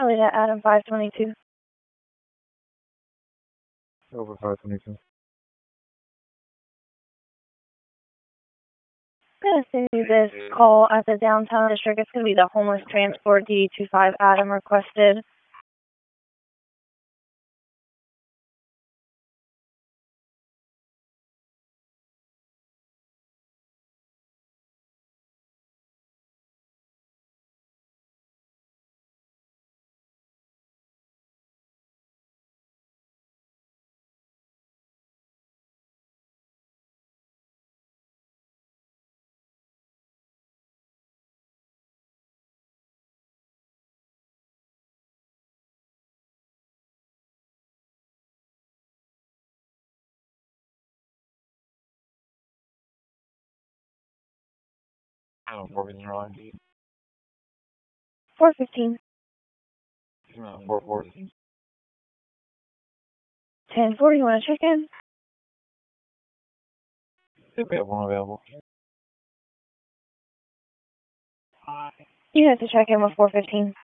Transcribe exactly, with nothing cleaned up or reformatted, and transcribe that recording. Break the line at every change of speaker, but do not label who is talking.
Alita, Adam five twenty-two.
Over five twenty-two.
I'm going to send you this call at the downtown district. It's going to be the homeless transport D D two five Adam requested.
I don't know, four fifteen I D.
four fifteen.
four fourteen.
ten four, you want to check in?
If we have one available.
You have to check in with four fifteen.